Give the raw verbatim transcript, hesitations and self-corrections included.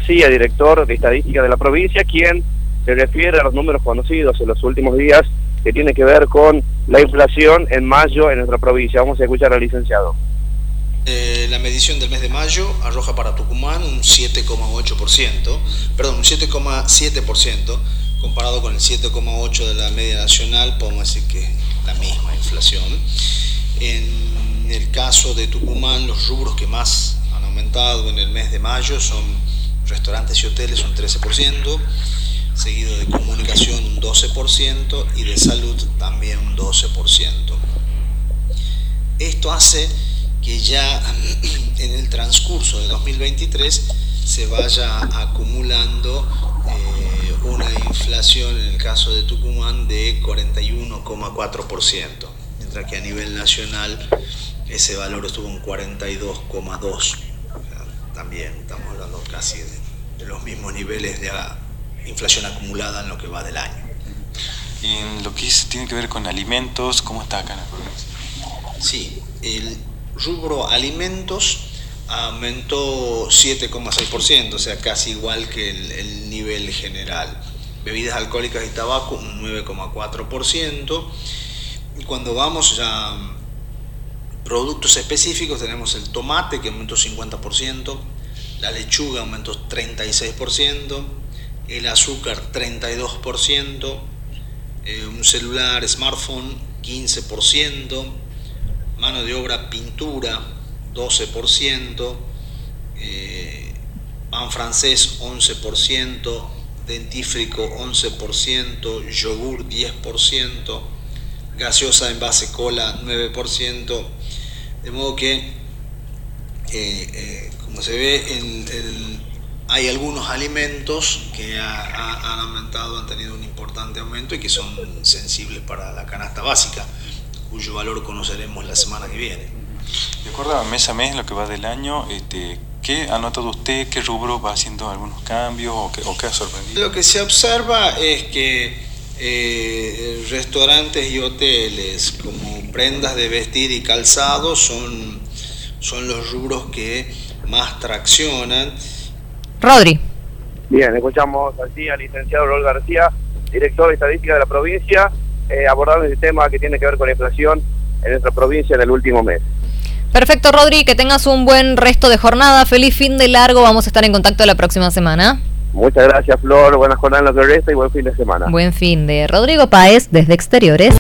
García, director de Estadística de la provincia, quien se refiere a los números conocidos en los últimos días que tiene que ver con la inflación en mayo en nuestra provincia. Vamos a escuchar al licenciado. Eh, la medición del mes de mayo arroja para Tucumán un siete coma ocho por ciento, perdón, un siete coma siete por ciento, comparado con el siete coma ocho por ciento de la media nacional, podemos decir que es la misma inflación. En el caso de Tucumán, los rubros que más han aumentado en el mes de mayo son restaurantes y hoteles, un trece por ciento, seguido de comunicación un doce por ciento y de salud también un doce por ciento. Esto hace que ya en el transcurso de dos mil veintitrés se vaya acumulando eh, una inflación en el caso de Tucumán de cuarenta y uno coma cuatro por ciento, mientras que a nivel nacional ese valor estuvo en cuarenta y dos coma dos por ciento. O sea, también estamos hablando casi de, de los mismos niveles de inflación acumulada en lo que va del año. Y en lo que es, tiene que ver con alimentos, ¿cómo está acá en la provincia? Sí, el rubro alimentos aumentó siete coma seis por ciento, o sea, casi igual que el, el nivel general. Bebidas alcohólicas y tabaco, un nueve coma cuatro por ciento. Y cuando vamos ya a productos específicos, tenemos el tomate, que aumentó cincuenta por ciento, la lechuga aumentó treinta y seis por ciento, el azúcar treinta y dos por ciento, eh, un celular, smartphone, quince por ciento, mano de obra, pintura, doce por ciento, eh, pan francés, once por ciento, dentífrico, once por ciento, yogur, diez por ciento, gaseosa en base cola, nueve por ciento, de modo que, eh, eh, como se ve, en, en, hay algunos alimentos que ha, ha, han aumentado, han tenido un importante aumento y que son sensibles para la canasta básica, cuyo valor conoceremos la semana que viene. De acuerdo a mes a mes, lo que va del año, este, ¿qué ha notado usted? ¿Qué rubro va haciendo algunos cambios o qué, o qué ha sorprendido? Lo que se observa es que eh, restaurantes y hoteles, como prendas de vestir y calzado, son, son los rubros que más traccionan. Rodri. Bien, escuchamos así al licenciado Raúl García, director de Estadística de la provincia, Eh, abordando el tema que tiene que ver con la inflación en nuestra provincia en el último mes. Perfecto, Rodri, que tengas un buen resto de jornada, feliz fin de largo, vamos a estar en contacto la próxima semana. Muchas gracias, Flor, buenas jornadas en lo que resta y buen fin de semana. Buen fin de Rodrigo Páez desde Exteriores.